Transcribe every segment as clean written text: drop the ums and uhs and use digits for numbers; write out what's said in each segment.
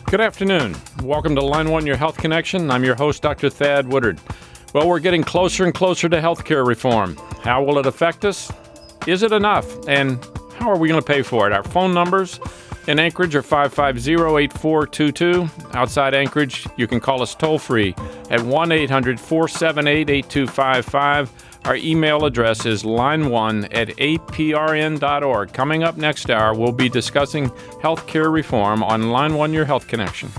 Good afternoon. Welcome to Line 1, Your Health Connection. I'm your host, Dr. Thad Woodard. Well, we're getting closer and closer to healthcare reform. How will it affect us? Is it enough? And how are we going to pay for it? Our phone numbers in Anchorage are 550-8422. Outside Anchorage, you can call us toll-free at 1-800-478-8255. Our email address is line1@aprn.org. Coming up next hour, we'll be discussing healthcare reform on Line 1, Your Health Connection.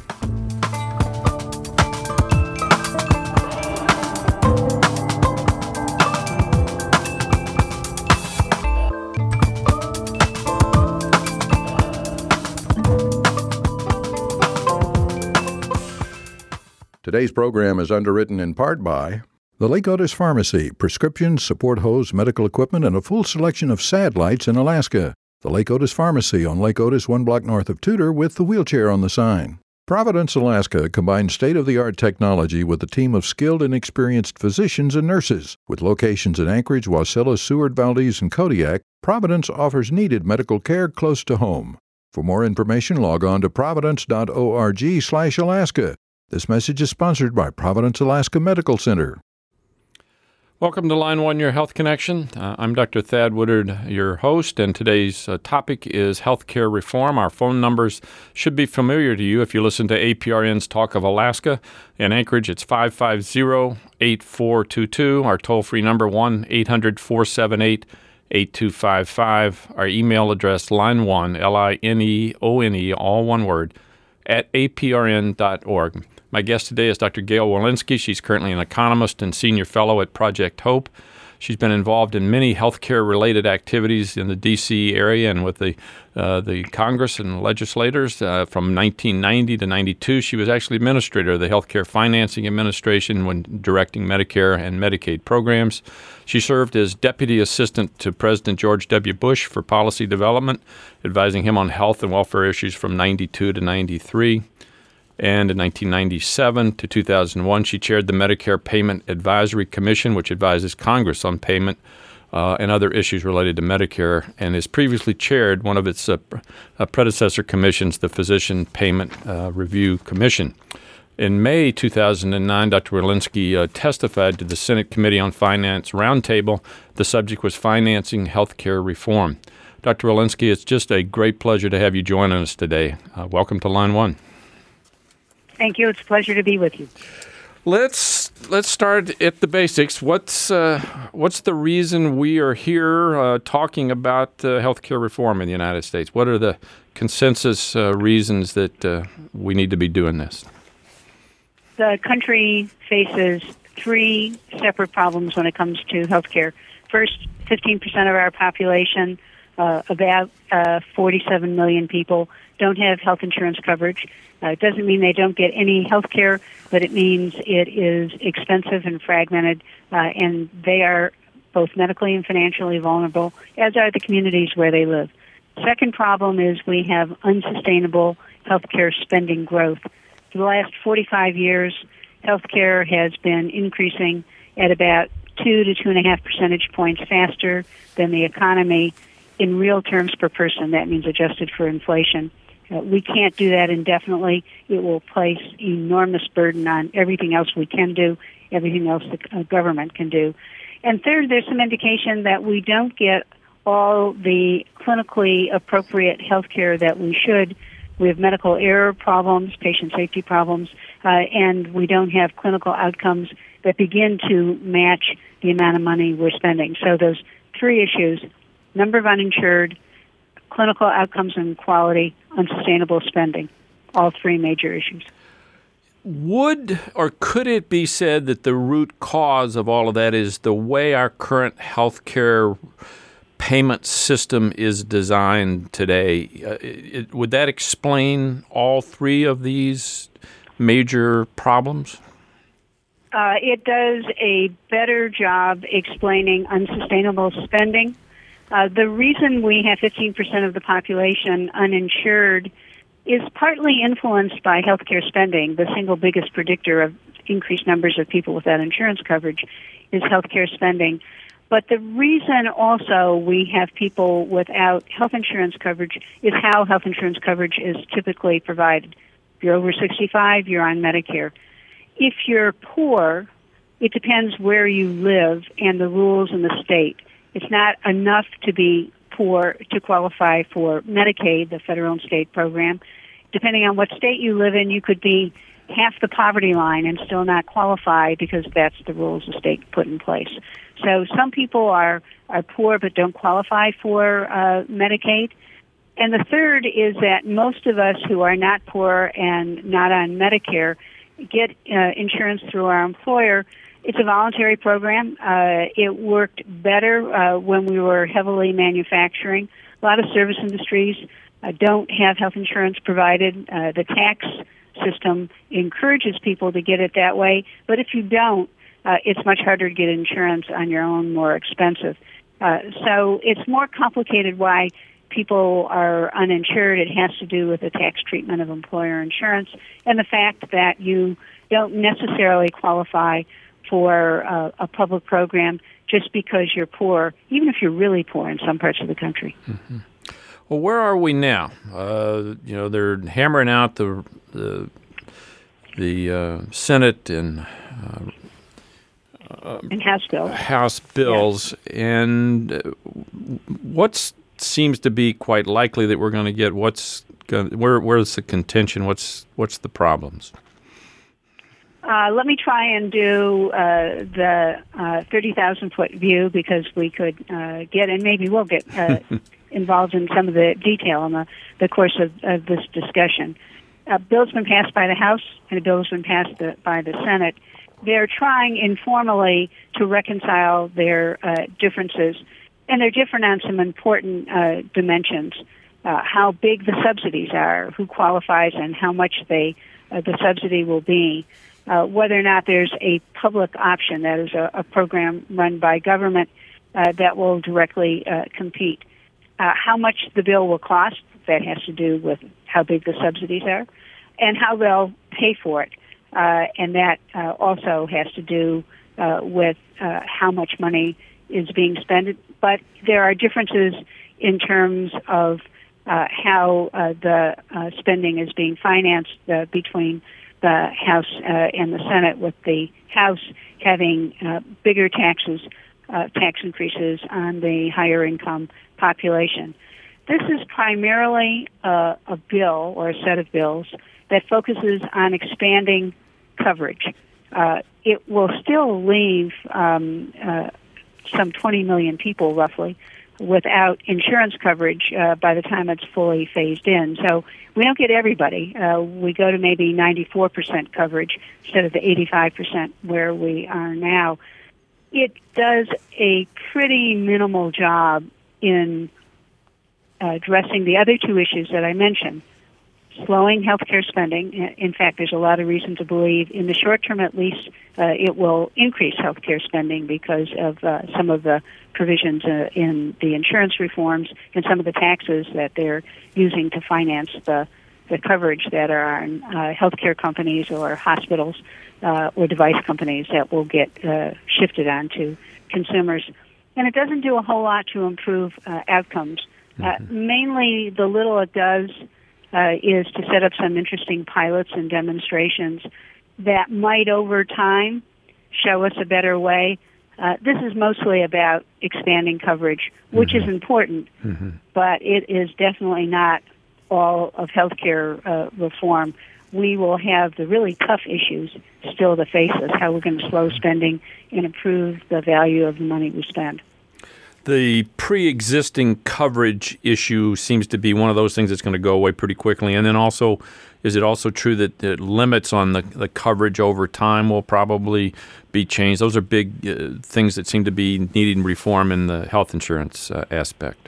Today's program is underwritten in part by the Lake Otis Pharmacy, prescriptions, support hose, medical equipment, and a full selection of SAD lights in Alaska. The Lake Otis Pharmacy on Lake Otis, 1 block north of Tudor, with the wheelchair on the sign. Providence, Alaska combines state-of-the-art technology with a team of skilled and experienced physicians and nurses. With locations in Anchorage, Wasilla, Seward, Valdez, and Kodiak, Providence offers needed medical care close to home. For more information, log on to providence.org/Alaska. This message is sponsored by Providence Alaska Medical Center. Welcome to Line 1, Your Health Connection. I'm Dr. Thad Woodard, your host, and today's topic is healthcare reform. Our phone numbers should be familiar to you if you listen to APRN's Talk of Alaska. In Anchorage, it's 550-8422. Our toll-free number, 1-800-478-8255. Our email address, line1, L-I-N-E-O-N-E, all one word, at aprn.org. My guest today is Dr. Gail Walensky. She's currently an economist and senior fellow at Project Hope. She's been involved in many healthcare-related activities in the D.C. area and with the Congress and legislators. From 1990 to 92, she was actually administrator of the Healthcare Financing Administration when directing Medicare and Medicaid programs. She served as deputy assistant to President George W. Bush for policy development, advising him on health and welfare issues from 92 to 93. And in 1997 to 2001, she chaired the Medicare Payment Advisory Commission, which advises Congress on payment and other issues related to Medicare, and has previously chaired one of its predecessor commissions, the Physician Payment Review Commission. In May 2009, Dr. Walensky testified to the Senate Committee on Finance Roundtable. The subject was financing healthcare reform. Dr. Walensky, it's just a great pleasure to have you join us today. Welcome to Line 1. Thank you. It's a pleasure to be with you. Let's start at the basics. What's the reason we are here talking about healthcare reform in the United States? What are the consensus reasons that we need to be doing this? The country faces three separate problems when it comes to healthcare. First, 15% of our population, about 47 million people, don't have health insurance coverage. It doesn't mean they don't get any health care, but it means it is expensive and fragmented, and they are both medically and financially vulnerable, as are the communities where they live. Second problem is we have unsustainable healthcare spending growth. For the last 45 years, healthcare has been increasing at about 2 to 2.5 percentage points faster than the economy in real terms per person. That means adjusted for inflation. We can't do that indefinitely. It will place enormous burden on everything else we can do, everything else the government can do. And third, there's some indication that we don't get all the clinically appropriate health care that we should. We have medical error problems, patient safety problems, and we don't have clinical outcomes that begin to match the amount of money we're spending. So those three issues, number of uninsured, clinical outcomes and quality, unsustainable spending, all three major issues. Would or could it be said that the root cause of all of that is the way our current healthcare payment system is designed today? Would that explain all three of these major problems? It does a better job explaining unsustainable spending. The reason we have 15% of the population uninsured is partly influenced by healthcare spending. The single biggest predictor of increased numbers of people without insurance coverage is healthcare spending. But the reason also we have people without health insurance coverage is how health insurance coverage is typically provided. If you're over 65, you're on Medicare. If you're poor, it depends where you live and the rules in the state. It's not enough to be poor to qualify for Medicaid, the federal and state program. Depending on what state you live in, you could be half the poverty line and still not qualify because that's the rules the state put in place. So some people are poor but don't qualify for Medicaid. And the third is that most of us who are not poor and not on Medicare get insurance through our employer. It's a voluntary program. It worked better when we were heavily manufacturing. A lot of service industries don't have health insurance provided. The tax system encourages people to get it that way, but if you don't, it's much harder to get insurance on your own, more expensive. So it's more complicated why people are uninsured. It has to do with the tax treatment of employer insurance and the fact that you don't necessarily qualify for a public program just because you're poor, even if you're really poor in some parts of the country. Mm-hmm. Well, where are we now? They're hammering out the Senate and House bills, yeah. And what seems to be quite likely that we're going to get? Where's the contention? What's the problems? Let me try and do the 30,000-foot view because we could get, and maybe we'll get involved in some of the detail in the course of this discussion. A bill's been passed by the House and a bill's been passed by the Senate. They're trying informally to reconcile their differences, and they're different on some important dimensions. How big the subsidies are, who qualifies, and how much the subsidy will be. Whether or not there's a public option, that is a program run by government that will directly compete. How much the bill will cost, that has to do with how big the subsidies are, and how they'll pay for it. And that also has to do with how much money is being spent. But there are differences in terms of how the spending is being financed between the House and the Senate, with the House having bigger tax increases on the higher income population. This is primarily a bill or a set of bills that focuses on expanding coverage. It will still leave some 20 million people, roughly, without insurance coverage by the time it's fully phased in. So we don't get everybody. We go to maybe 94% coverage instead of the 85% where we are now. It does a pretty minimal job in addressing the other two issues that I mentioned. Slowing healthcare spending. In fact, there's a lot of reason to believe, in the short term at least, it will increase healthcare spending because of some of the provisions in the insurance reforms and some of the taxes that they're using to finance the coverage that are on healthcare companies or hospitals or device companies that will get shifted onto consumers. And it doesn't do a whole lot to improve outcomes. Mainly, the little it does is to set up some interesting pilots and demonstrations that might, over time, show us a better way. This is mostly about expanding coverage, which is important, but it is definitely not all of healthcare reform. We will have the really tough issues still to face us, how we're going to slow spending and improve the value of the money we spend. The pre-existing coverage issue seems to be one of those things that's going to go away pretty quickly. And then also, is it also true that the limits on the coverage over time will probably be changed? Those are big things that seem to be needing reform in the health insurance aspect.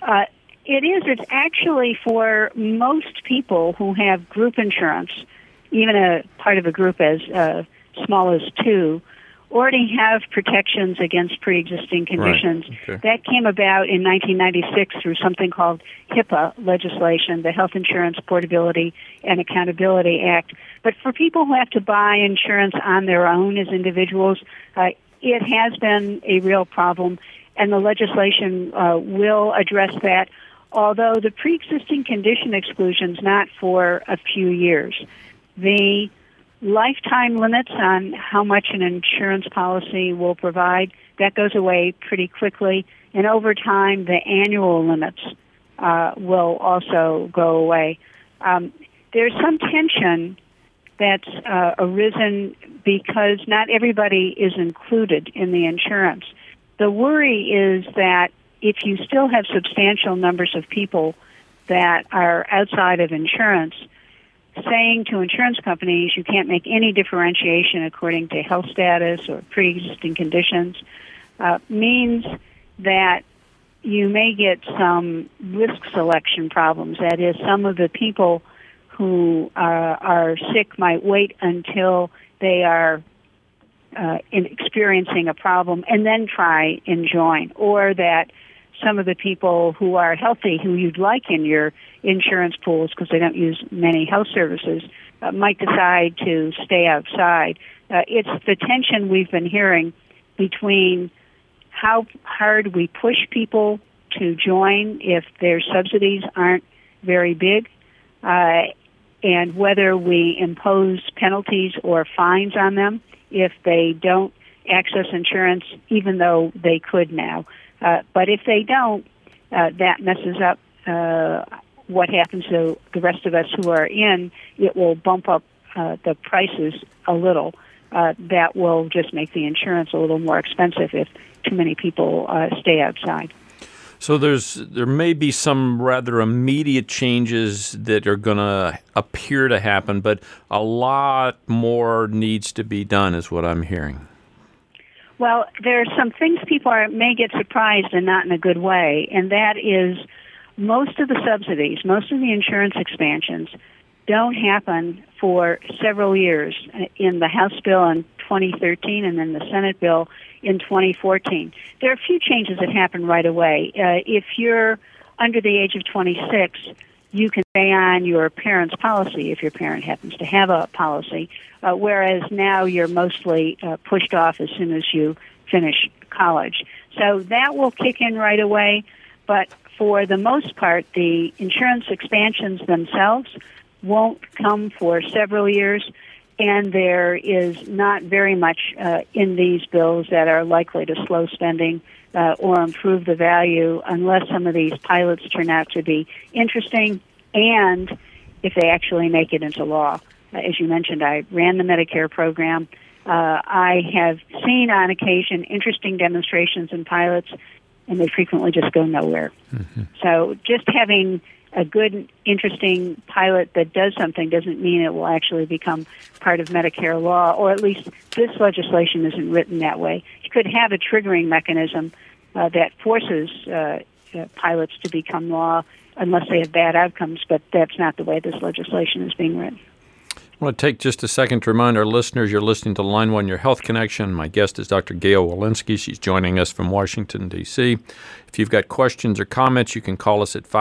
It is. It's actually for most people who have group insurance, even a part of a group as small as 2, already have protections against pre-existing conditions. Right. Okay. That came about in 1996 through something called HIPAA legislation, the Health Insurance Portability and Accountability Act. But for people who have to buy insurance on their own as individuals, it has been a real problem, and the legislation will address that. although the pre-existing condition exclusion is not for a few years. The lifetime limits on how much an insurance policy will provide, that goes away pretty quickly. And over time, the annual limits will also go away. There's some tension that's arisen because not everybody is included in the insurance. The worry is that if you still have substantial numbers of people that are outside of insurance, saying to insurance companies you can't make any differentiation according to health status or pre-existing conditions means that you may get some risk selection problems. That is, some of the people who are sick might wait until they are experiencing a problem and then try and join, or that some of the people who are healthy, who you'd like in your insurance pools because they don't use many health services, might decide to stay outside. It's the tension we've been hearing between how hard we push people to join if their subsidies aren't very big, and whether we impose penalties or fines on them if they don't access insurance, even though they could now. But if they don't, that messes up what happens to the rest of us who are in. It will bump up the prices a little. That will just make the insurance a little more expensive if too many people stay outside. So there may be some rather immediate changes that are going to appear to happen, but a lot more needs to be done, is what I'm hearing. Well, there are some things people may get surprised and not in a good way, and that is most of the subsidies, most of the insurance expansions don't happen for several years. In the House bill in 2013 and then the Senate bill in 2014. There are a few changes that happen right away. If you're under the age of 26, you can stay on your parent's policy if your parent happens to have a policy, whereas now you're mostly pushed off as soon as you finish college. So that will kick in right away, but for the most part, the insurance expansions themselves won't come for several years, and there is not very much in these bills that are likely to slow spending or improve the value unless some of these pilots turn out to be interesting and if they actually make it into law. As you mentioned, I ran the Medicare program. I have seen on occasion interesting demonstrations and pilots, and they frequently just go nowhere. Mm-hmm. So just having a good, interesting pilot that does something doesn't mean it will actually become part of Medicare law, or at least this legislation isn't written that way. You could have a triggering mechanism that forces pilots to become law unless they have bad outcomes, but that's not the way this legislation is being written. I want to take just a second to remind our listeners you're listening to Line 1, Your Health Connection. My guest is Dr. Gail Wilensky. She's joining us from Washington, D.C. If you've got questions or comments, you can call us at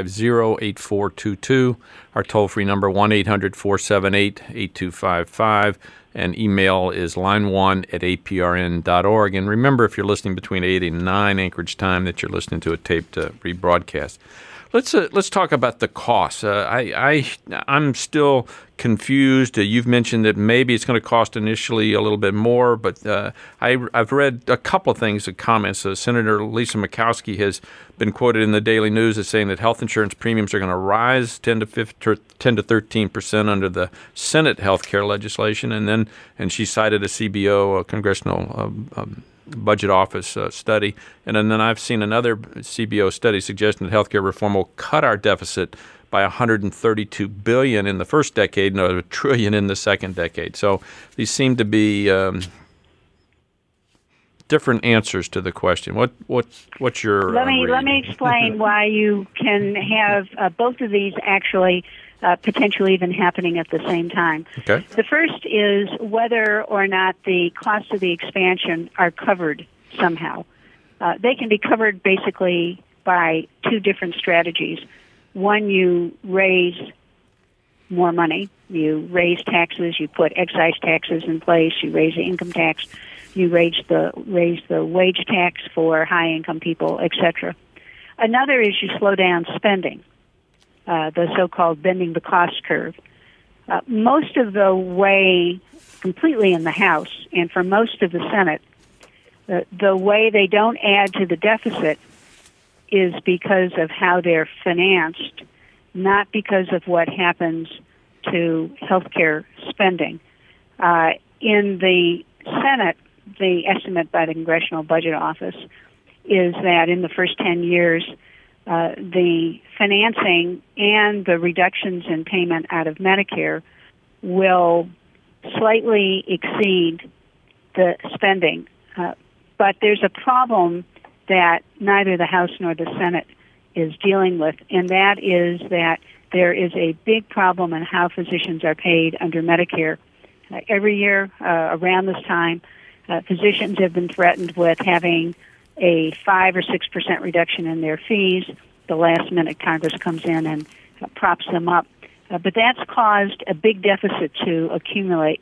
550-8422. Our toll-free number, 1-800-478-8255. And email is line1@aprn.org. And remember, if you're listening between 8 and 9 Anchorage time, that you're listening to a taped rebroadcast. Let's talk about the costs. I'm still confused. You've mentioned that maybe it's going to cost initially a little bit more, but I've read a couple of things, comments. Senator Lisa Murkowski has been quoted in the Daily News as saying that health insurance premiums are going to rise 10 to 13% under the Senate health care legislation, and she cited a CBO, a Congressional Budget Office study, and then I've seen another CBO study suggesting that healthcare reform will cut our deficit by $132 billion in the first decade and $1 trillion in the second decade. So these seem to be different answers to the question. What's your let me explain why you can have both of these actually potentially even happening at the same time. Okay. The first is whether or not the costs of the expansion are covered somehow. They can be covered basically by two different strategies. One, you raise more money. You raise taxes. You put excise taxes in place. You raise the income tax. You raise the wage tax for high-income people, etc. Another is you slow down spending, the so-called bending the cost curve. Most of the way, completely in the House, and for most of the Senate, the way they don't add to the deficit is because of how they're financed, not because of what happens to healthcare spending. In the Senate, the estimate by the Congressional Budget Office is that in the first 10 years, the financing and the reductions in payment out of Medicare will slightly exceed the spending. But there's a problem that neither the House nor the Senate is dealing with, and that is that there is a big problem in how physicians are paid under Medicare. Every year around this time, physicians have been threatened with having a 5 or 6% reduction in their fees. The last minute Congress comes in and props them up. But that's caused a big deficit to accumulate.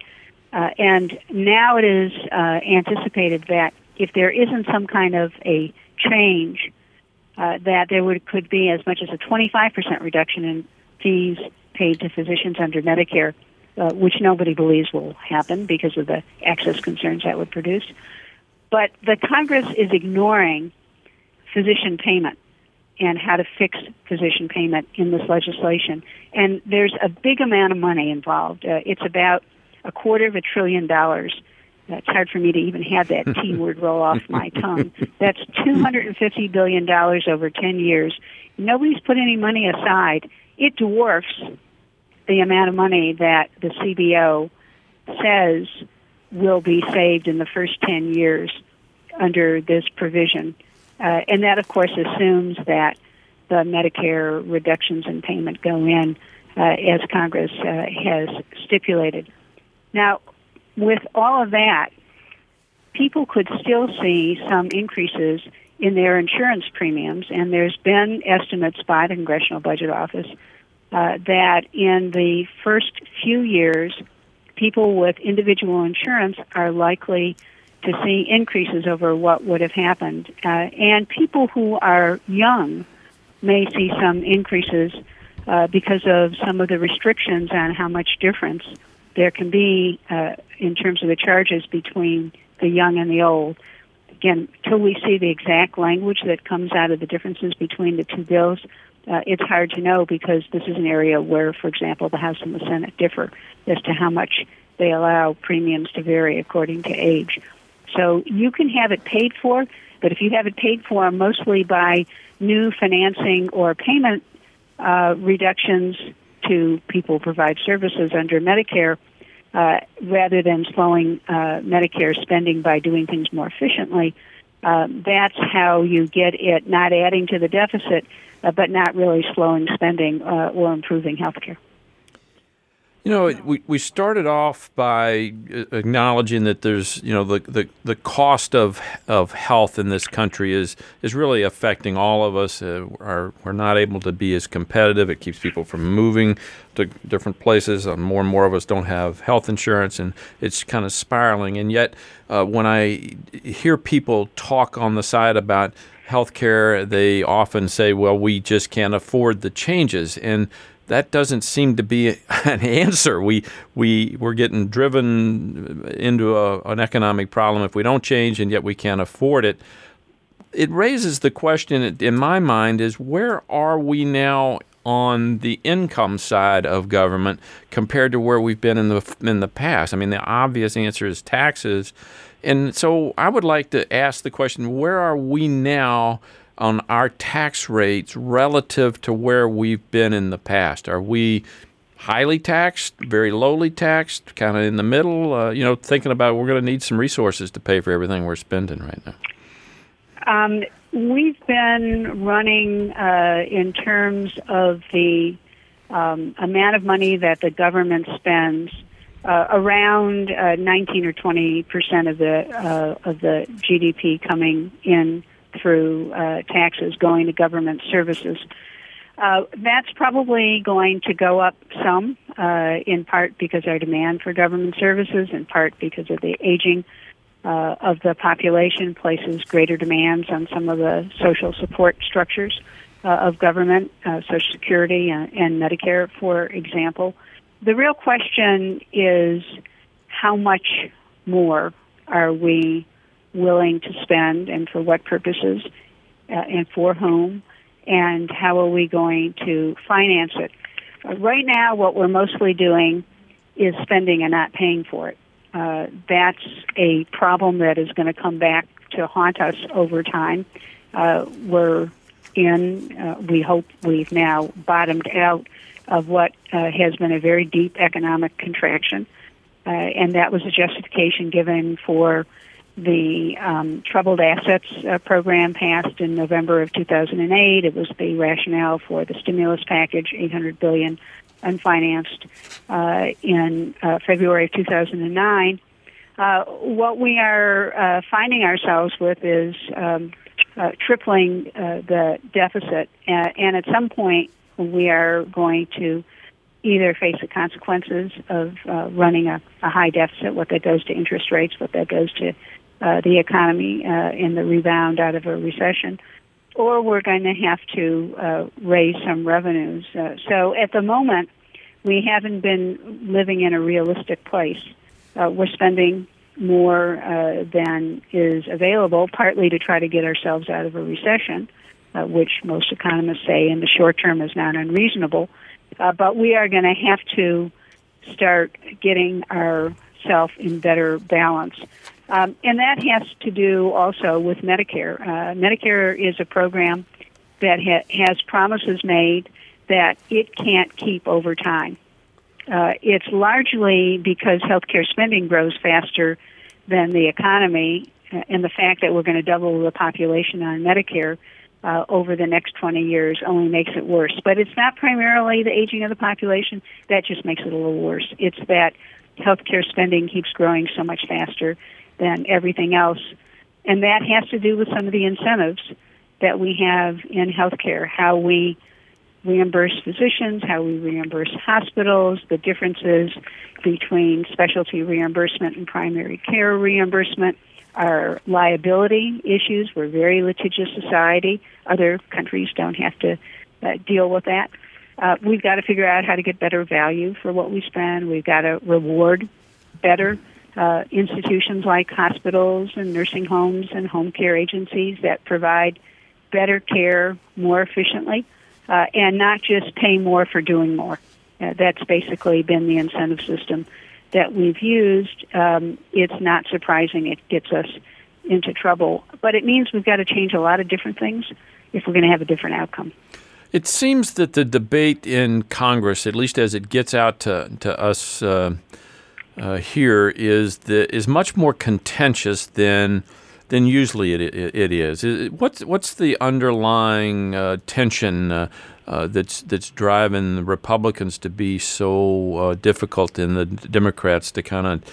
And now it is anticipated that if there isn't some kind of a change, that there could be as much as a 25% reduction in fees paid to physicians under Medicare, which nobody believes will happen because of the access concerns that would produce. But the Congress is ignoring physician payment and how to fix physician payment in this legislation. And there's a big amount of money involved. It's about $250 billion. It's hard for me to even have that T word roll off my tongue. That's $250 billion over 10 years. Nobody's put any money aside. It dwarfs the amount of money that the CBO says will be saved in the first 10 years under this provision. And that, of course, assumes that the Medicare reductions in payment go in as Congress has stipulated. Now, with all of that, people could still see some increases in their insurance premiums, and there's been estimates by the Congressional Budget Office that in the first few years, people with individual insurance are likely to see increases over what would have happened. And people who are young may see some increases because of some of the restrictions on how much difference there can be in terms of the charges between the young and the old. Again, till we see the exact language that comes out of the differences between the two bills, it's hard to know because this is an area where, for example, the House and the Senate differ as to how much they allow premiums to vary according to age. So you can have it paid for, but if you have it paid for mostly by new financing or payment reductions to people who provide services under Medicare, rather than slowing Medicare spending by doing things more efficiently, that's how you get it not adding to the deficit, but not really slowing spending or improving health care. You know, we started off by acknowledging that there's, you know, the cost of health in this country is really affecting all of us. We're not able to be as competitive. It keeps people from moving to different places. More and more of us don't have health insurance, and it's kind of spiraling. And yet, when I hear people talk on the side about health care, they often say, well, we just can't afford the changes. And that doesn't seem to be an answer. We're getting driven into an economic problem if we don't change, and yet we can't afford it. It raises the question, in my mind, is where are we now on the income side of government compared to where we've been in the past? I mean, the obvious answer is taxes. And so I would like to ask the question, where are we now on our tax rates relative to where we've been in the past? Are we highly taxed, very lowly taxed, kind of in the middle? Thinking about we're going to need some resources to pay for everything we're spending right now. We've been running in terms of the amount of money that the government spends around 19 or 20% of the GDP coming in through taxes going to government services. That's probably going to go up some, in part because our demand for government services, in part because of the aging of the population places greater demands on some of the social support structures of government, Social Security and Medicare, for example. The real question is how much more are we willing to spend and for what purposes and for whom, and how are we going to finance it? Right now, what we're mostly doing is spending and not paying for it. That's a problem that is going to come back to haunt us over time. We hope we've now bottomed out of what has been a very deep economic contraction, and that was a justification given for the troubled assets program passed in November of 2008. It was the rationale for the stimulus package, $800 billion unfinanced, in February of 2009. What we are finding ourselves with is tripling the deficit, and at some point we are going to either face the consequences of running a high deficit, what that does to interest rates, what that does to the economy in the rebound out of a recession, or we're going to have to raise some revenues. So at the moment, we haven't been living in a realistic place. We're spending more than is available, partly to try to get ourselves out of a recession, which most economists say in the short term is not unreasonable. But we are going to have to start getting ourselves in better balance. And that has to do also with Medicare. Medicare is a program that has promises made that it can't keep over time. It's largely because healthcare spending grows faster than the economy, and the fact that we're going to double the population on Medicare over the next 20 years only makes it worse. But it's not primarily the aging of the population. That just makes it a little worse. It's that healthcare spending keeps growing so much faster than everything else. And that has to do with some of the incentives that we have in healthcare, how we reimburse physicians, how we reimburse hospitals, the differences between specialty reimbursement and primary care reimbursement, our liability issues. We're a very litigious society. Other countries don't have to deal with that. We've got to figure out how to get better value for what we spend. We've got to reward better institutions like hospitals and nursing homes and home care agencies that provide better care more efficiently, and not just pay more for doing more. That's basically been the incentive system that we've used. It's not surprising it gets us into trouble, but it means we've got to change a lot of different things if we're going to have a different outcome. It seems that the debate in Congress, at least as it gets out to us here, is much more contentious than usually it is. What's the underlying tension that's driving the Republicans to be so difficult and the Democrats to kind of,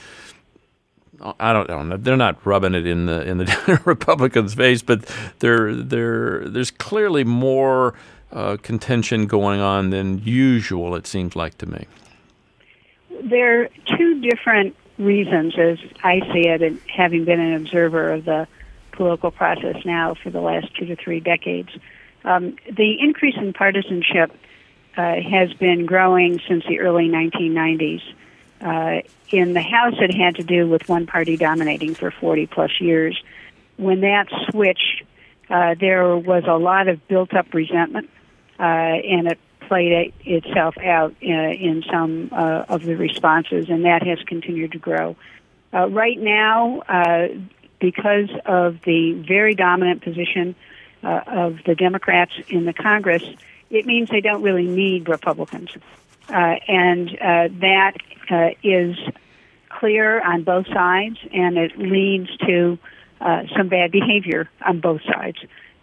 I don't know, they're not rubbing it in the Republicans' face, but there's clearly more contention going on than usual, it seems like to me. There are two different reasons, as I see it, and having been an observer of the political process now for the last 2 to 3 decades. The increase in partisanship has been growing since the early 1990s. In the House, it had to do with one party dominating for 40-plus years. When that switched, there was a lot of built-up resentment, and it played itself out in some of the responses, and that has continued to grow. Right now, because of the very dominant position of the Democrats in the Congress, it means they don't really need Republicans. And that is clear on both sides, and it leads to some bad behavior on both sides.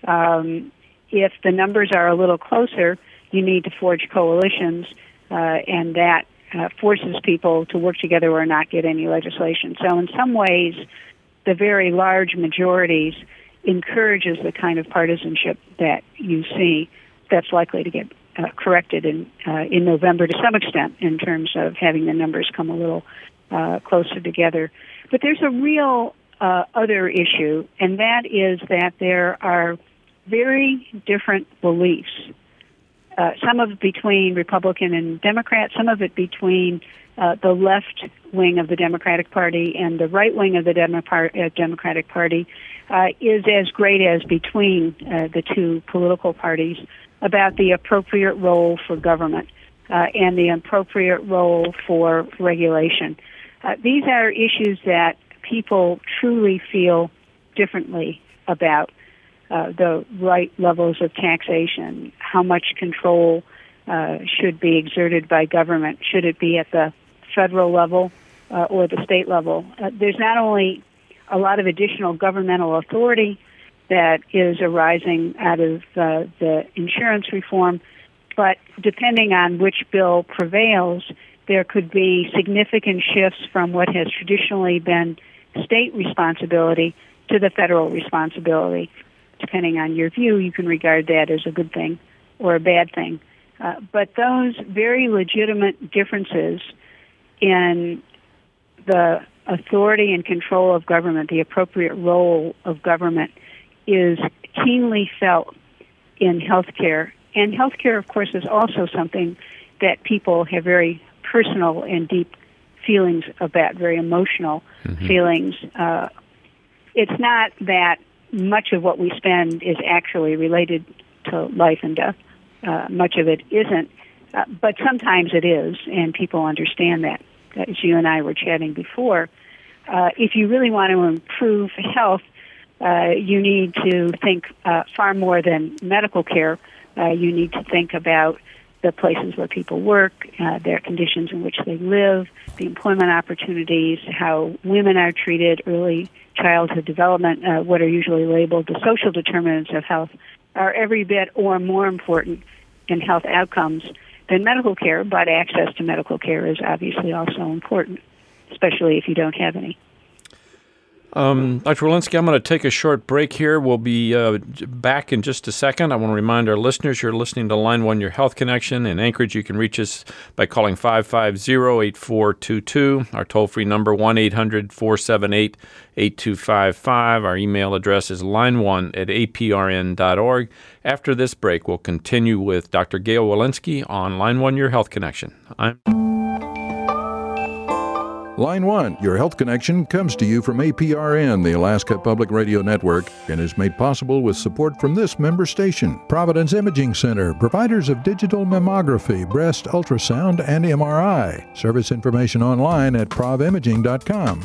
If the numbers are a little closer, you need to forge coalitions, and that forces people to work together or not get any legislation. So in some ways, the very large majorities encourages the kind of partisanship that you see that's likely to get corrected in November to some extent in terms of having the numbers come a little closer together. But there's a real other issue, and that is that there are very different beliefs. Some of it between Republican and Democrat, some of it between the left wing of the Democratic Party and the right wing of the Democratic Party is as great as between the two political parties about the appropriate role for government and the appropriate role for regulation. These are issues that people truly feel differently about. The right levels of taxation, how much control should be exerted by government, should it be at the federal level or the state level. There's not only a lot of additional governmental authority that is arising out of the insurance reform, but depending on which bill prevails, there could be significant shifts from what has traditionally been state responsibility to the federal responsibility. Depending on your view, you can regard that as a good thing or a bad thing. But those very legitimate differences in the authority and control of government, the appropriate role of government, is keenly felt in healthcare. And healthcare, of course, is also something that people have very personal and deep feelings about, very emotional feelings. It's not that much of what we spend is actually related to life and death. Much of it isn't, but sometimes it is, and people understand that. As you and I were chatting before, if you really want to improve health, you need to think far more than medical care. You need to think about the places where people work, their conditions in which they live, the employment opportunities, how women are treated, early childhood development, what are usually labeled the social determinants of health, are every bit or more important in health outcomes than medical care, but access to medical care is obviously also important, especially if you don't have any. Dr. Walensky, I'm going to take a short break here. We'll be back in just a second. I want to remind our listeners you're listening to Line 1, Your Health Connection. In Anchorage, you can reach us by calling 550-8422. Our toll-free number, 1-800-478-8255. Our email address is line1@aprn.org. After this break, we'll continue with Dr. Gail Walensky on Line 1, Your Health Connection. Line 1, Your Health Connection, comes to you from APRN, the Alaska Public Radio Network, and is made possible with support from this member station. Providence Imaging Center, providers of digital mammography, breast ultrasound, and MRI. Service information online at provimaging.com.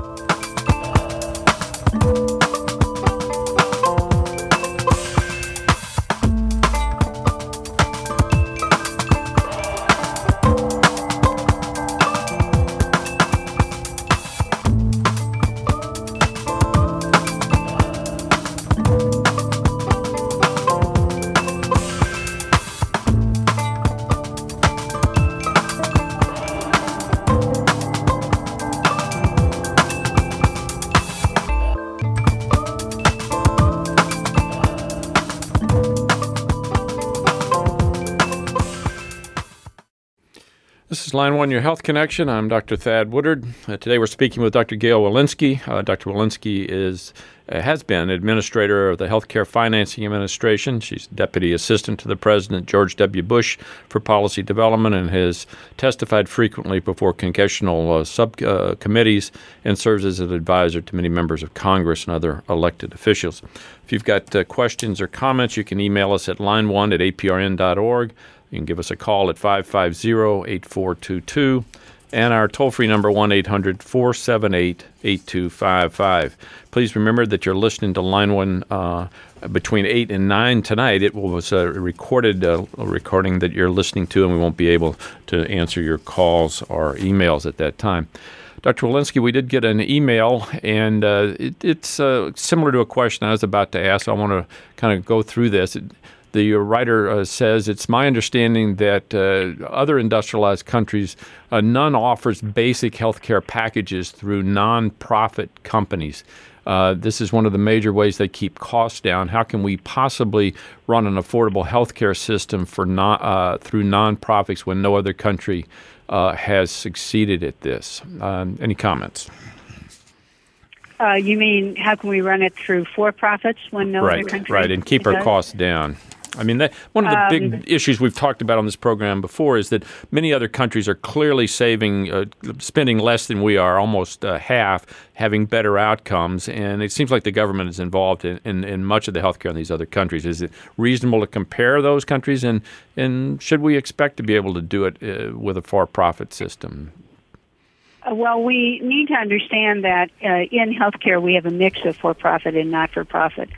This is Line 1, Your Health Connection. I'm Dr. Thad Woodard. Today we're speaking with Dr. Gail Walensky. Dr. Walensky has been administrator of the Healthcare Financing Administration. She's Deputy Assistant to the President, George W. Bush, for Policy Development and has testified frequently before congressional subcommittees and serves as an advisor to many members of Congress and other elected officials. If you've got questions or comments, you can email us at line1@aprn.org. You can give us a call at 550-8422, and our toll-free number, 1-800-478-8255. Please remember that you're listening to Line 1 between 8 and 9 tonight. It was a recording that you're listening to, and we won't be able to answer your calls or emails at that time. Dr. Walensky, we did get an email, and it's similar to a question I was about to ask. I want to kind of go through this. The writer says, it's my understanding that other industrialized countries, none offers basic health care packages through nonprofit companies. This is one of the major ways they keep costs down. How can we possibly run an affordable health care system through nonprofits when no other country has succeeded at this? Any comments? You mean how can we run it through for-profits when no other country Right, and keep our does? costs down. I mean, one of the big issues we've talked about on this program before is that many other countries are clearly spending less than we are, almost half, having better outcomes, and it seems like the government is involved in much of the healthcare in these other countries. Is it reasonable to compare those countries, and should we expect to be able to do it with a for-profit system? Well, we need to understand that in healthcare we have a mix of for-profit and not-for-profit.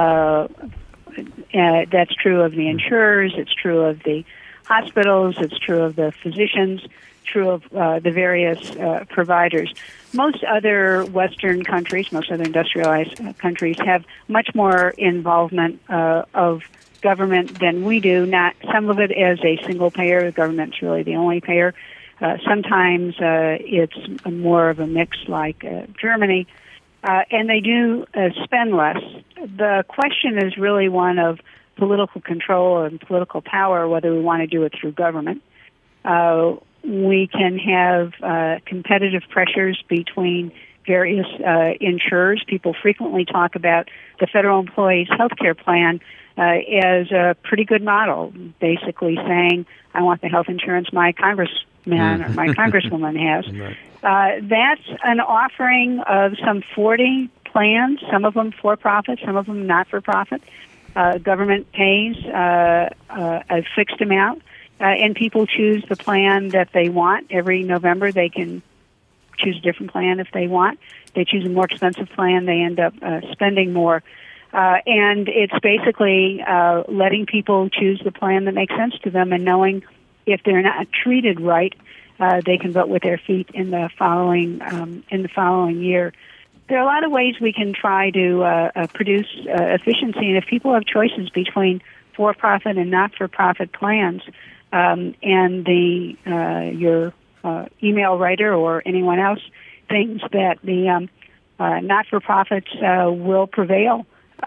That's true of the insurers, it's true of the hospitals, it's true of the physicians, true of the various providers. Most other Western countries, most other industrialized countries have much more involvement of government than we do. Not some of it as a single payer. The government's really the only payer. Sometimes it's more of a mix like Germany. And they do spend less. The question is really one of political control and political power, whether we want to do it through government. We can have competitive pressures between various insurers. People frequently talk about the Federal Employees Health Care Plan as a pretty good model, basically saying, I want the health insurance my congressman or my congresswoman has. Right. That's an offering of some 40 plans, some of them for-profit, some of them not-for-profit. Government pays a fixed amount, and people choose the plan that they want. Every November they can choose a different plan if they want. They choose a more expensive plan, they end up spending more. And it's basically letting people choose the plan that makes sense to them and knowing if they're not treated right, they can vote with their feet in the following year. There are a lot of ways we can try to produce efficiency, and if people have choices between for-profit and not-for-profit plans, and your email writer or anyone else thinks that the not-for-profits will prevail,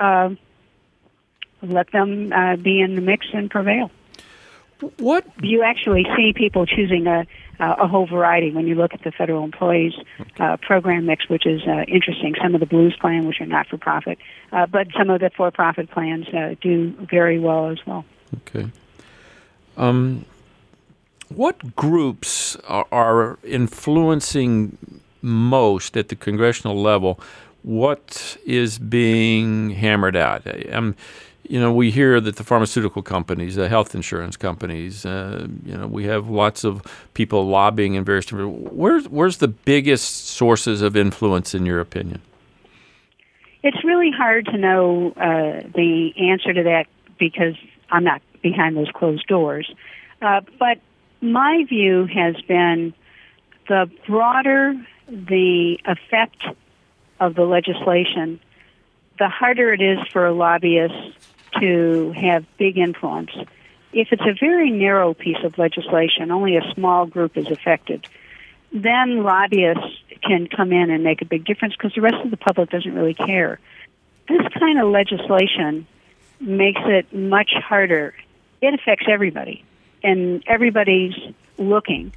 let them be in the mix and prevail. What you actually see people choosing a whole variety when you look at the federal employees program mix, which is interesting. Some of the Blues plan, which are not for profit, but some of the for-profit plans do very well as well. Okay. What groups are influencing most at the congressional level? What is being hammered out? We hear that the pharmaceutical companies, the health insurance companies, we have lots of people lobbying in various different. Where's the biggest sources of influence, in your opinion? It's really hard to know the answer to that because I'm not behind those closed doors. But my view has been the broader the effect of the legislation, the harder it is for lobbyists to have big influence. If it's a very narrow piece of legislation, only a small group is affected, then lobbyists can come in and make a big difference because the rest of the public doesn't really care. This kind of legislation makes it much harder. It affects everybody, and everybody's looking.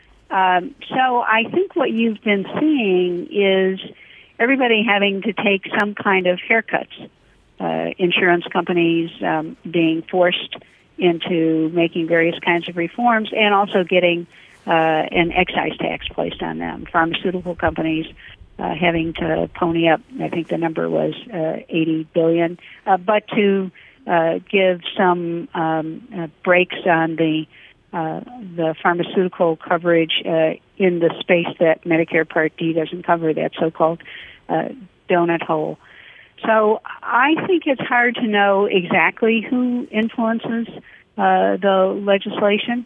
So I think what you've been seeing is everybody having to take some kind of haircuts. Insurance companies being forced into making various kinds of reforms and also getting an excise tax placed on them. Pharmaceutical companies having to pony up, I think the number was $80 billion, but to give some breaks on the pharmaceutical coverage in the space that Medicare Part D doesn't cover, that so-called donut hole. So I think it's hard to know exactly who influences the legislation.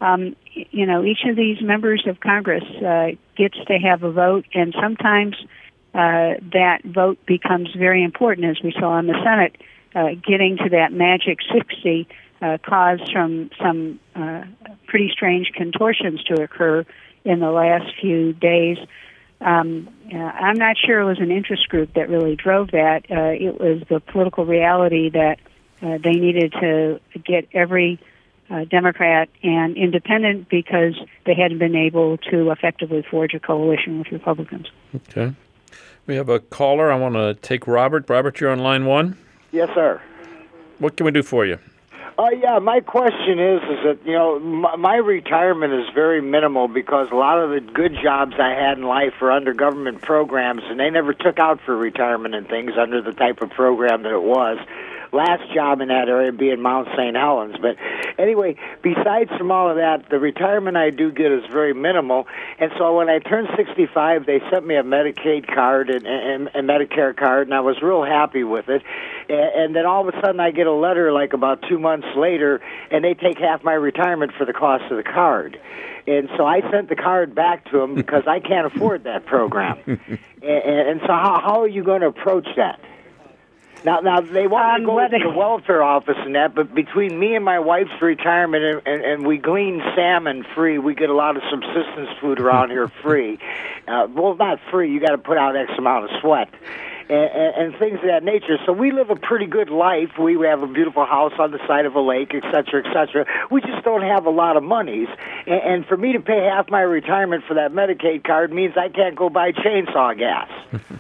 Each of these members of Congress gets to have a vote, and sometimes that vote becomes very important, as we saw in the Senate. Getting to that magic 60 caused some pretty strange contortions to occur in the last few days. I'm not sure it was an interest group that really drove that. It was the political reality that they needed to get every Democrat and independent because they hadn't been able to effectively forge a coalition with Republicans. Okay. We have a caller. I want to take Robert. Robert, you're on line 1. Yes, sir. What can we do for you? Yeah, my question is that, my retirement is very minimal because a lot of the good jobs I had in life were under government programs, and they never took out for retirement and things under the type of program that it was. Last job in that area being Mount St. Helens. But anyway, besides from all of that, the retirement I do get is very minimal. And so when I turned 65, they sent me a Medicaid card and Medicare card, and I was real happy with it. And then all of a sudden I get a letter like about 2 months later, and they take half my retirement for the cost of the card. And so I sent the card back to them because I can't afford that program. And so how are you going to approach that? Now they want to go to the welfare office and that, but between me and my wife's retirement and we glean salmon free, we get a lot of subsistence food around here free. Well, not free. You got to put out X amount of sweat. And things of that nature. So we live a pretty good life. We have a beautiful house on the side of a lake, et cetera, et cetera. We just don't have a lot of monies. And for me to pay half my retirement for that Medicaid card means I can't go buy chainsaw gas.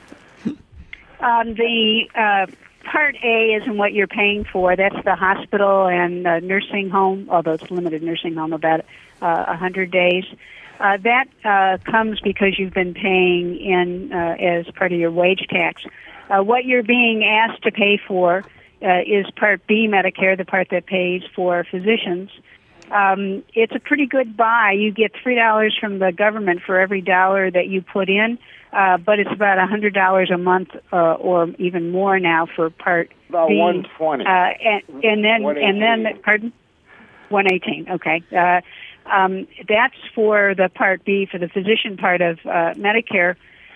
The Part A isn't what you're paying for. That's the hospital and nursing home, although it's limited nursing home, about 100 days. That comes because you've been paying in as part of your wage tax. What you're being asked to pay for is Part B Medicare, the part that pays for physicians. It's a pretty good buy. You get $3 from the government for every dollar that you put in, but it's about $100 a month or even more now for Part about B. About $120. And then, pardon? $118. Okay. That's for the Part B, for the physician part of Medicare.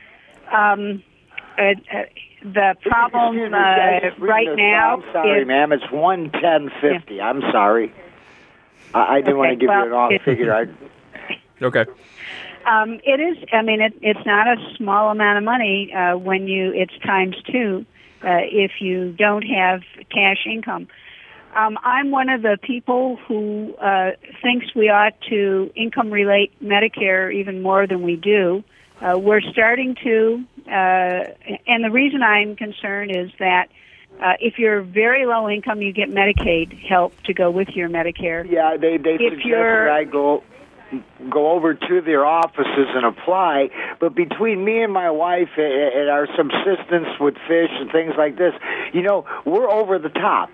The problem right now. I'm sorry, ma'am. It's $110.50. Yeah. I'm sorry. I didn't want to give you an off figure. Okay. It is. I mean, it's not a small amount of money when it's times 2 if you don't have cash income. I'm one of the people who thinks we ought to income relate Medicare even more than we do. We're starting to, and the reason I'm concerned is that if you're very low income, you get Medicaid help to go with your Medicare. Yeah, they suggest that I go over to their offices and apply, but between me and my wife and our subsistence with fish and things like this, we're over the top.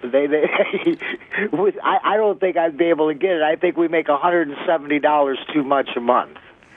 I don't think I'd be able to get it. I think we make $170 too much a month.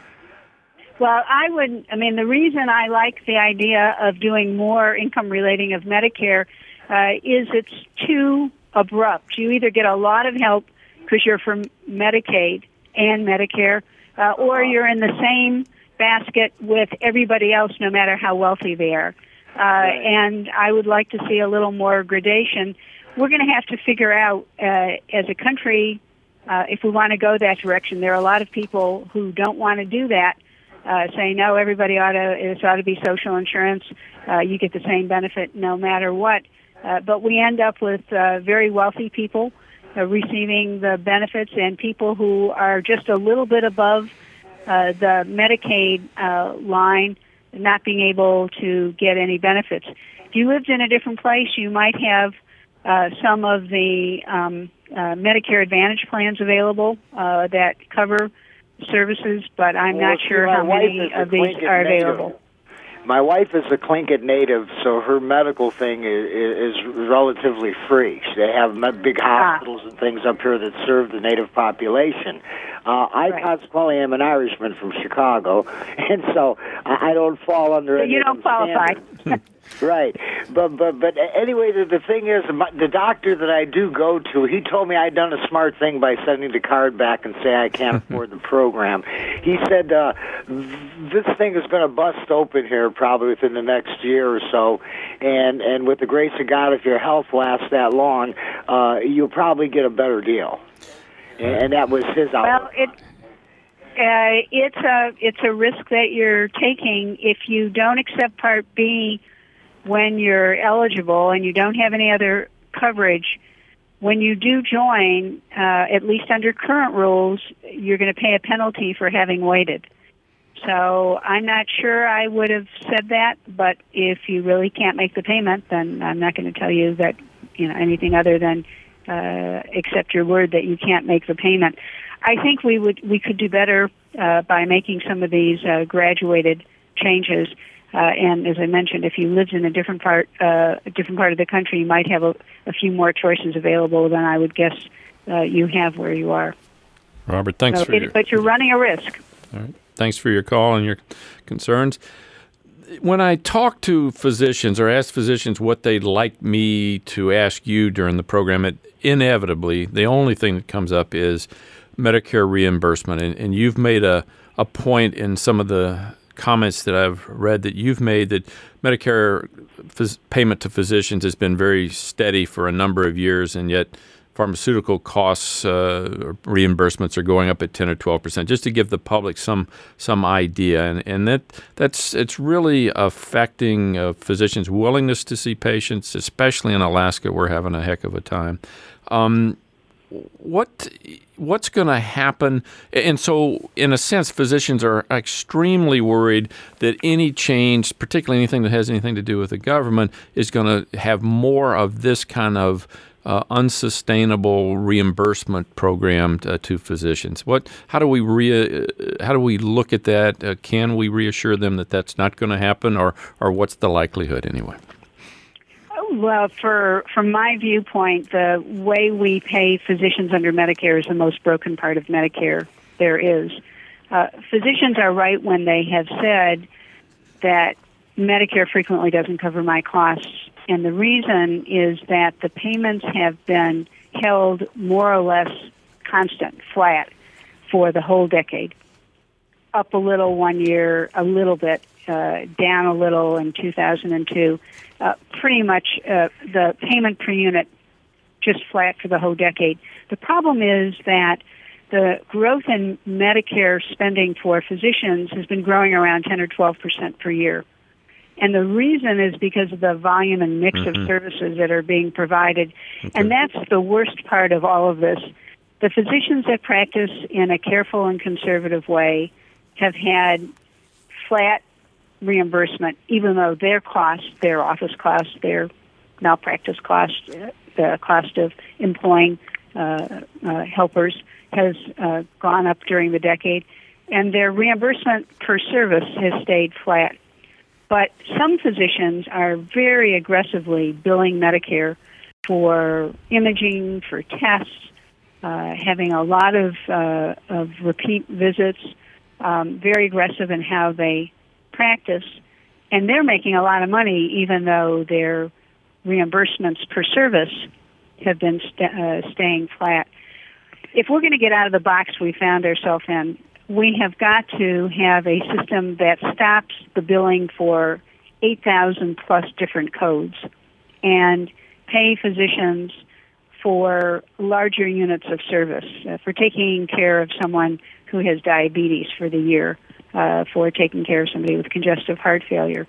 Well, the reason I like the idea of doing more income relating of Medicare is it's too abrupt. You either get a lot of help because you're from Medicaid and Medicare, or you're in the same basket with everybody else, no matter how wealthy they are. And I would like to see a little more gradation. We're going to have to figure out, as a country, if we want to go that direction. There are a lot of people who don't want to do that, saying, no, everybody ought to be social insurance. You get the same benefit no matter what. But we end up with very wealthy people receiving the benefits and people who are just a little bit above the Medicaid line not being able to get any benefits. If you lived in a different place, you might have some of the Medicare Advantage plans available that cover services, but I'm not sure how many of these are available. My wife is a Tlingit native, so her medical thing is relatively free. They have big hospitals and things up here that serve the native population. I consequently am an Irishman from Chicago, and so I don't fall under any. So you don't qualify. Right, but anyway, the thing is, the doctor that I do go to, he told me I'd done a smart thing by sending the card back and say I can't afford the program. He said this thing is going to bust open here probably within the next year or so, and with the grace of God, if your health lasts that long, you'll probably get a better deal. And that was his outlook. Well, it's a risk that you're taking if you don't accept Part B when you're eligible and you don't have any other coverage. When you do join, at least under current rules, you're going to pay a penalty for having waited. So I'm not sure I would have said that, but if you really can't make the payment, then I'm not going to tell you that, anything other than accept your word that you can't make the payment. I think we could do better by making some of these graduated changes. And as I mentioned, if you lived in a different part of the country, you might have a few more choices available than I would guess you have where you are. Robert, thanks but you're running a risk. All right. Thanks for your call and your concerns. When I talk to physicians or ask physicians what they'd like me to ask you during the program, inevitably, the only thing that comes up is Medicare reimbursement. And you've made a point in some of the comments that I've read that you've made that Medicare payment to physicians has been very steady for a number of years, and yet pharmaceutical costs or reimbursements are going up at 10 or 12%, just to give the public some idea. And it's really affecting physicians' willingness to see patients, especially in Alaska. We're having a heck of a time. What's going to happen? And so, in a sense, physicians are extremely worried that any change, particularly anything that has anything to do with the government, is going to have more of this kind of unsustainable reimbursement program to physicians. How do we look at that? Can we reassure them that that's not going to happen, or what's the likelihood anyway? Well, from my viewpoint, the way we pay physicians under Medicare is the most broken part of Medicare there is. Physicians are right when they have said that Medicare frequently doesn't cover my costs. And the reason is that the payments have been held more or less constant, flat, for the whole decade. Up a little one year, a little bit, down a little in 2002. Pretty much the payment per unit just flat for the whole decade. The problem is that the growth in Medicare spending for physicians has been growing around 10 or 12% per year. And the reason is because of the volume and mix of services that are being provided. Okay. And that's the worst part of all of this. The physicians that practice in a careful and conservative way have had flat reimbursement, even though their costs, their office costs, their malpractice costs, the cost of employing helpers has gone up during the decade. And their reimbursement per service has stayed flat. But some physicians are very aggressively billing Medicare for imaging, for tests, having a lot of repeat visits, very aggressive in how they practice. And they're making a lot of money, even though their reimbursements per service have been staying flat. If we're going to get out of the box we found ourselves in, we have got to have a system that stops the billing for 8,000 plus different codes and pay physicians for larger units of service, for taking care of someone who has diabetes for the year, for taking care of somebody with congestive heart failure,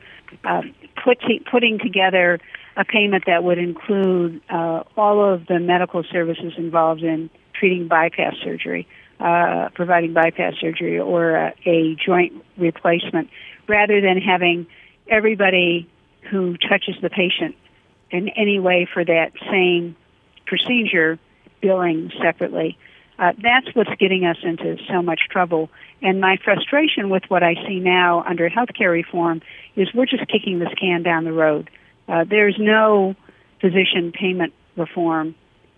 putting together a payment that would include all of the medical services involved in treating bypass surgery, providing bypass surgery or a joint replacement, rather than having everybody who touches the patient in any way for that same procedure billing separately. That's what's getting us into so much trouble. And my frustration with what I see now under healthcare reform is we're just kicking this can down the road. There's no physician payment reform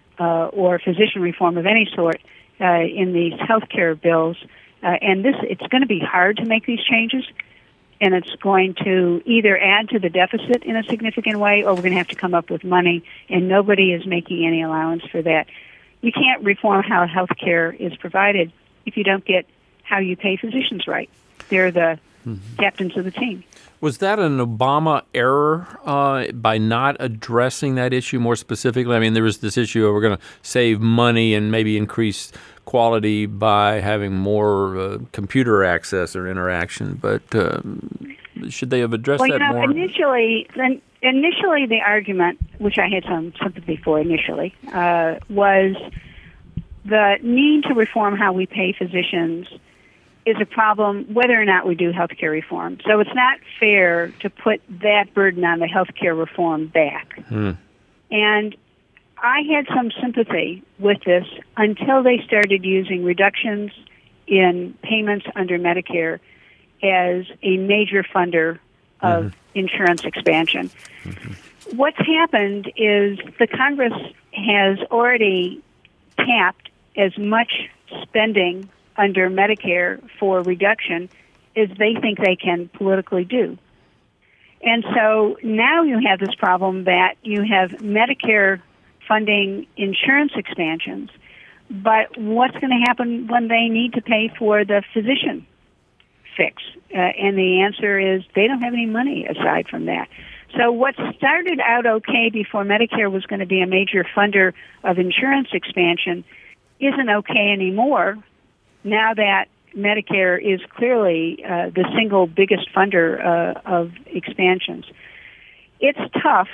or physician reform of any sort in these healthcare bills, and it's going to be hard to make these changes, and it's going to either add to the deficit in a significant way, or we're going to have to come up with money, and nobody is making any allowance for that. You can't reform how healthcare is provided if you don't get how you pay physicians right. They're the captains of the team. Was that an Obama error by not addressing that issue more specifically? I mean, there was this issue of we're going to save money and maybe increase quality by having more computer access or interaction, but should they have addressed that more? Initially, the argument, which I had some sympathy for initially, was the need to reform how we pay physicians is a problem whether or not we do healthcare reform. So it's not fair to put that burden on the healthcare reform back. And I had some sympathy with this until they started using reductions in payments under Medicare as a major funder of insurance expansion. What's happened is the Congress has already tapped as much spending under Medicare for reduction as they think they can politically do. And so now you have this problem that you have Medicare funding insurance expansions, but what's going to happen when they need to pay for the physician fix? And the answer is they don't have any money aside from that. So what started out okay before Medicare was going to be a major funder of insurance expansion isn't okay anymore now that Medicare is clearly the single biggest funder of expansions. It's tough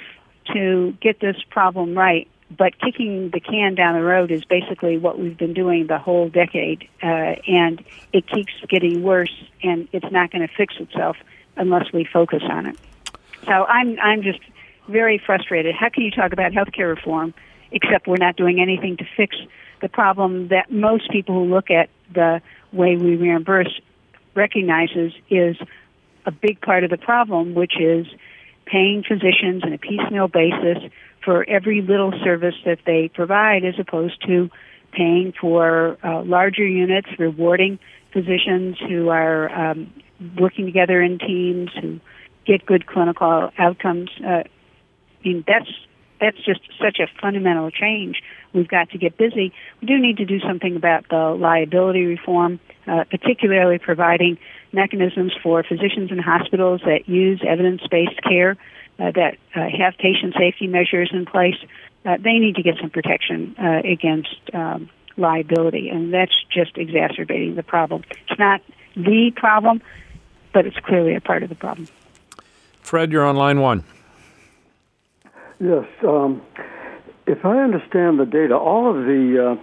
to get this problem right, but kicking the can down the road is basically what we've been doing the whole decade, and it keeps getting worse, and it's not going to fix itself unless we focus on it. So I'm just very frustrated. How can you talk about healthcare reform except we're not doing anything to fix the problem that most people who look at the way we reimburse recognizes is a big part of the problem, which is paying physicians on a piecemeal basis for every little service that they provide, as opposed to paying for larger units, rewarding physicians who are working together in teams, who get good clinical outcomes. I mean, that's just such a fundamental change. We've got to get busy. We do need to do something about the liability reform, particularly providing mechanisms for physicians and hospitals that use evidence-based care, that have patient safety measures in place. They need to get some protection against liability, and that's just exacerbating the problem. It's not the problem, but it's clearly a part of the problem. Fred, you're on line one. Yes. If I understand the data, all of the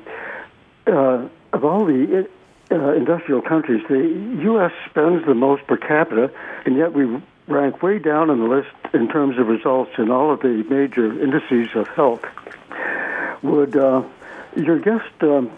industrial countries, the U.S. spends the most per capita, and yet we rank way down on the list in terms of results in all of the major indices of health. Would your guest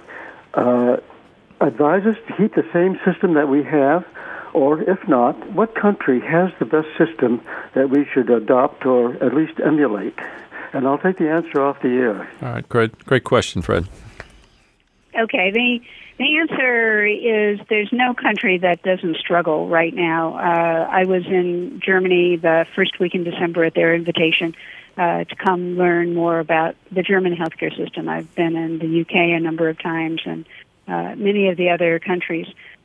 advise us to keep the same system that we have? Or if not, what country has the best system that we should adopt or at least emulate? And I'll take the answer off the air. All right, great question, Fred. Okay, the answer is there's no country that doesn't struggle right now. I was in Germany the first week in December at their invitation to come learn more about the German healthcare system. I've been in the UK a number of times and many of the other countries.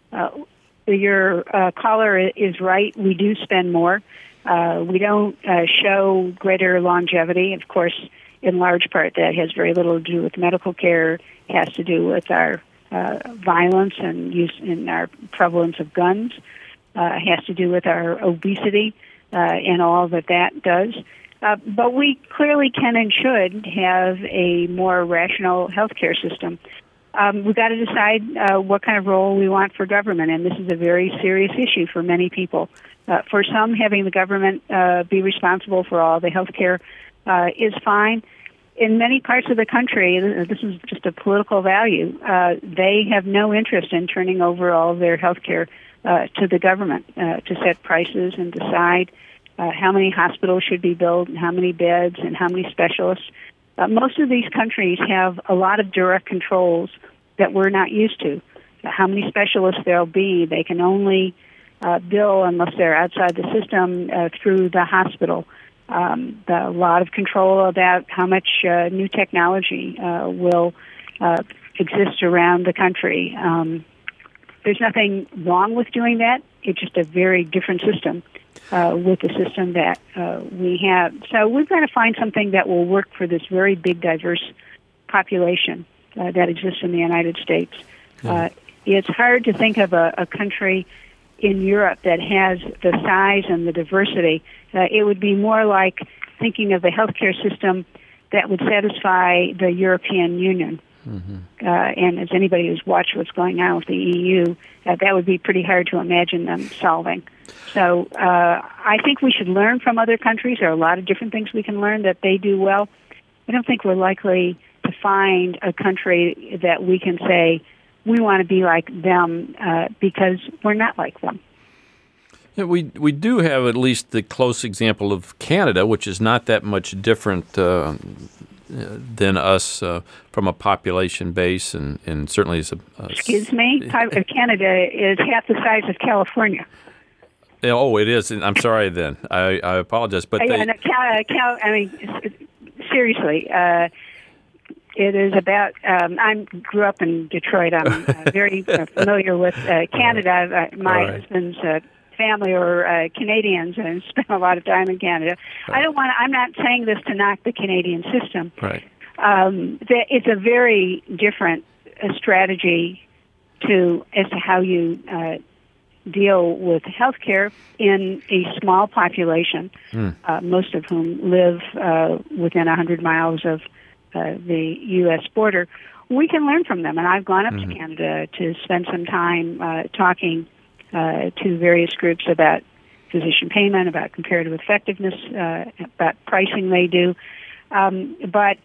Your caller is right. We do spend more. We don't show greater longevity. Of course, in large part, that has very little to do with medical care. It has to do with our violence and use in our prevalence of guns. It has to do with our obesity and all that does. But we clearly can and should have a more rational healthcare system. We've got to decide what kind of role we want for government, and this is a very serious issue for many people. For some, having the government be responsible for all the health care is fine. In many parts of the country, this is just a political value. They have no interest in turning over all of their health care to the government to set prices and decide how many hospitals should be built and how many beds and how many specialists. Most of these countries have a lot of direct controls that we're not used to. How many specialists there'll be, they can only bill unless they're outside the system through the hospital. A lot of control about how much new technology will exist around the country. There's nothing wrong with doing that. It's just a very different system with the system that we have. So we've got to find something that will work for this very big, diverse population that exists in the United States. It's hard to think of a country in Europe that has the size and the diversity. It would be more like thinking of the healthcare system that would satisfy the European Union. And as anybody who's watched what's going on with the EU, that would be pretty hard to imagine them solving. So I think we should learn from other countries. There are a lot of different things we can learn that they do well. I don't think we're likely to find a country that we can say we want to be like them because we're not like them. Yeah, we do have at least the close example of Canada, which is not that much different than us from a population base, and certainly is a... Excuse me? Canada is half the size of California. Oh, it is. I'm sorry then. I apologize. But seriously, it is about... I grew up in Detroit. I'm very familiar with Canada. My husband's... family are Canadians and spent a lot of time in Canada. I'm not saying this to knock the Canadian system. Right. It's a very different strategy as to how you deal with healthcare in a small population, most of whom live within 100 miles of the U.S. border. We can learn from them, and I've gone up to Canada to spend some time talking to various groups about physician payment, about comparative effectiveness, about pricing they do. But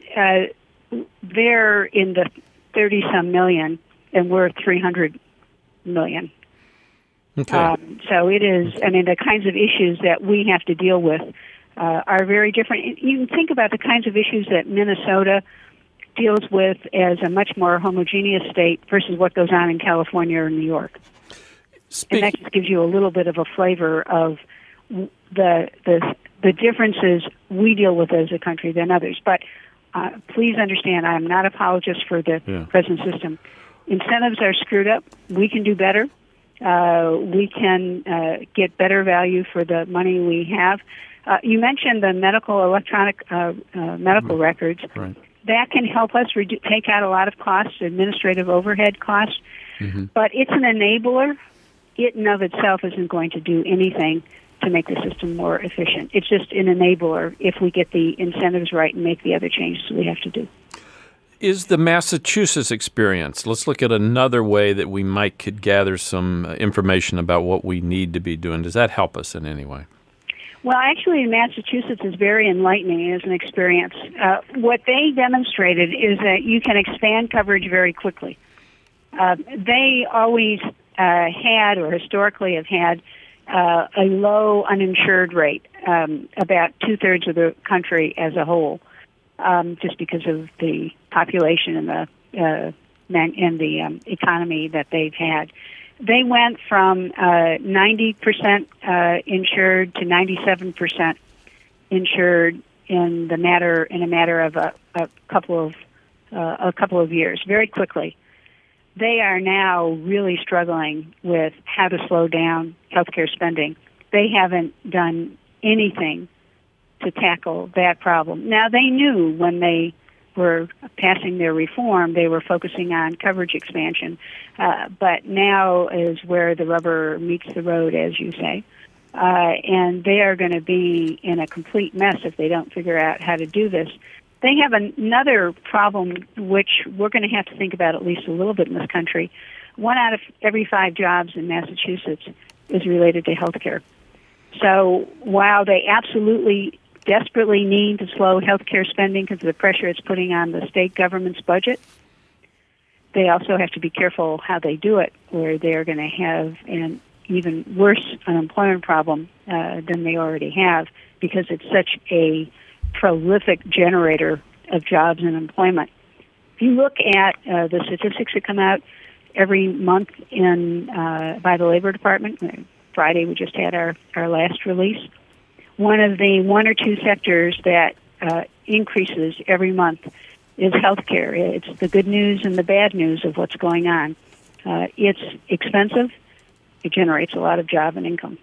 they're in the 30-some million, and we're 300 million. Okay. So it is, the kinds of issues that we have to deal with are very different. You can think about the kinds of issues that Minnesota deals with as a much more homogeneous state versus what goes on in California or New York. And that just gives you a little bit of a flavor of the differences we deal with as a country than others. But please understand, I am not an apologist for the present system. Incentives are screwed up. We can do better. We can get better value for the money we have. You mentioned the electronic medical records. Right. That can help us take out a lot of costs, administrative overhead costs. But it's an enabler. It in of itself isn't going to do anything to make the system more efficient. It's just an enabler if we get the incentives right and make the other changes we have to do. Is the Massachusetts experience, let's look at another way that we could gather some information about what we need to be doing. Does that help us in any way? Well, actually, Massachusetts is very enlightening as an experience. What they demonstrated is that you can expand coverage very quickly. They always had or historically have had a low uninsured rate, about two-thirds of the country as a whole, just because of the population and the economy that they've had. They went from 90% insured to 97% insured in a matter of a couple of years, very quickly. They are now really struggling with how to slow down healthcare spending. They haven't done anything to tackle that problem. Now, they knew when they were passing their reform, they were focusing on coverage expansion. But now is where the rubber meets the road, as you say. And they are going to be in a complete mess if they don't figure out how to do this. They have another problem, which we're going to have to think about at least a little bit in this country. 1 out of every 5 jobs in Massachusetts is related to health care. So while they absolutely desperately need to slow health care spending because of the pressure it's putting on the state government's budget, they also have to be careful how they do it, where they're going to have an even worse unemployment problem than they already have because it's such a prolific generator of jobs and employment. If you look at the statistics that come out every month by the Labor Department, Friday we just had our last release, one of the 1 or 2 sectors that increases every month is healthcare. It's the good news and the bad news of what's going on. It's expensive. It generates a lot of job and income.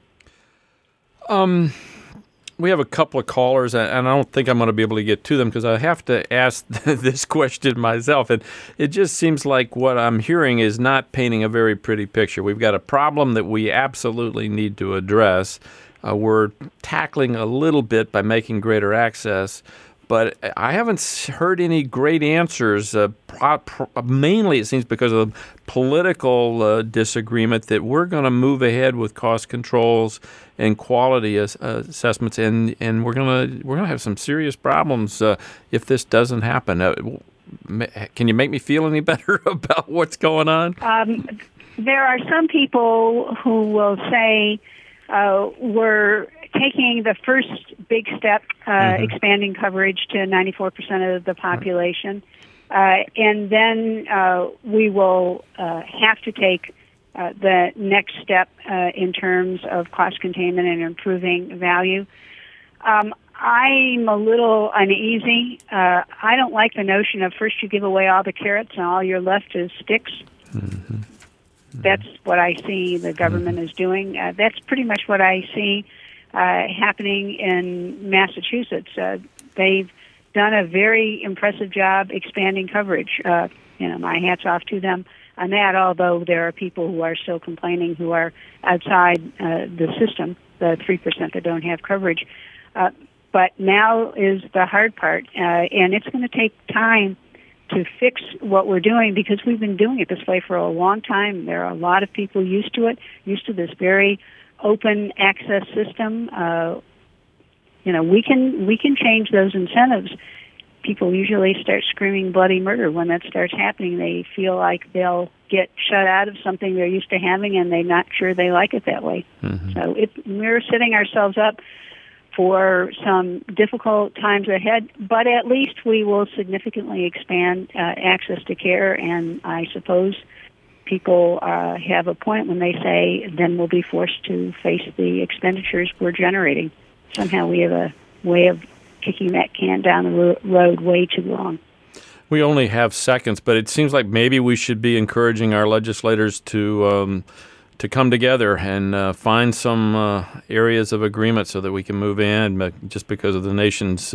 We have a couple of callers, and I don't think I'm going to be able to get to them because I have to ask this question myself. And it just seems like what I'm hearing is not painting a very pretty picture. We've got a problem that we absolutely need to address. We're tackling a little bit by making greater access. but I haven't heard any great answers. Mainly, it seems because of political disagreement that we're going to move ahead with cost controls and quality assessments, and we're gonna have some serious problems if this doesn't happen. Can you make me feel any better about what's going on? There are some people who will say we're taking the first big step, expanding coverage to 94% of the population, and then we will have to take the next step in terms of cost containment and improving value. I'm a little uneasy. I don't like the notion of first you give away all the carrots and all you're left is sticks. Mm-hmm. That's what I see the government is doing. That's pretty much what I see happening in Massachusetts. They've done a very impressive job expanding coverage. My hat's off to them on that, although there are people who are still complaining who are outside the system, the 3% that don't have coverage. But now is the hard part, and it's going to take time to fix what we're doing because we've been doing it this way for a long time. There are a lot of people used to it, used to this very open access system. We can change those incentives. People usually start screaming bloody murder when that starts happening. They feel like they'll get shut out of something they're used to having, and they're not sure they like it that way. Mm-hmm. So we're setting ourselves up for some difficult times ahead, but at least we will significantly expand access to care, and I suppose people have a point when they say then we'll be forced to face the expenditures we're generating. Somehow we have a way of kicking that can down the road way too long. We only have seconds, but it seems like maybe we should be encouraging our legislators to come together and find some areas of agreement so that we can move in, just because of the nation's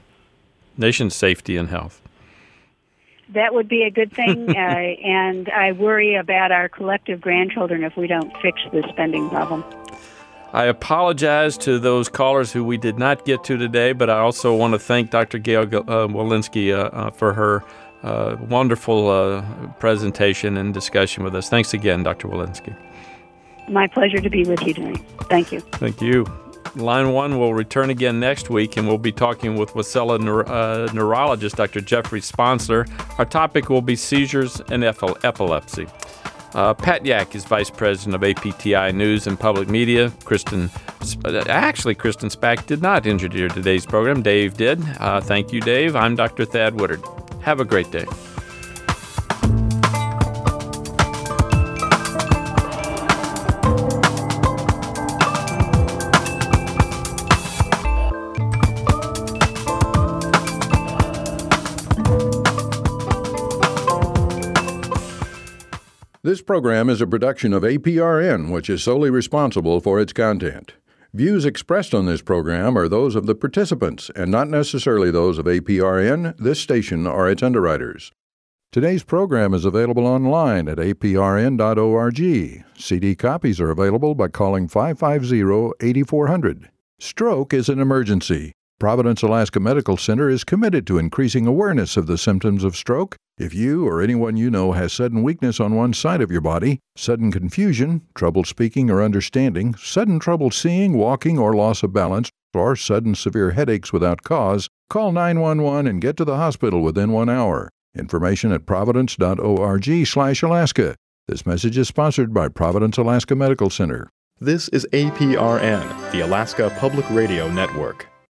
safety and health. That would be a good thing, and I worry about our collective grandchildren if we don't fix the spending problem. I apologize to those callers who we did not get to today, but I also want to thank Dr. Gail Wilensky for her wonderful presentation and discussion with us. Thanks again, Dr. Wilensky. My pleasure to be with you tonight. Thank you. Thank you. Line 1 will return again next week, and we'll be talking with Wasilla neurologist Dr. Jeffrey Sponsler. Our topic will be seizures and epilepsy. Pat Yak is Vice President of APTI News and Public Media. Kristen Spack did not engineer today's program. Dave did. Thank you, Dave. I'm Dr. Thad Woodard. Have a great day. This program is a production of APRN, which is solely responsible for its content. Views expressed on this program are those of the participants and not necessarily those of APRN, this station, or its underwriters. Today's program is available online at aprn.org. CD copies are available by calling 550-8400. Stroke is an emergency. Providence Alaska Medical Center is committed to increasing awareness of the symptoms of stroke. If you or anyone you know has sudden weakness on one side of your body, sudden confusion, trouble speaking or understanding, sudden trouble seeing, walking, or loss of balance, or sudden severe headaches without cause, call 911 and get to the hospital within 1 hour. Information at providence.org/Alaska. This message is sponsored by Providence Alaska Medical Center. This is APRN, the Alaska Public Radio Network.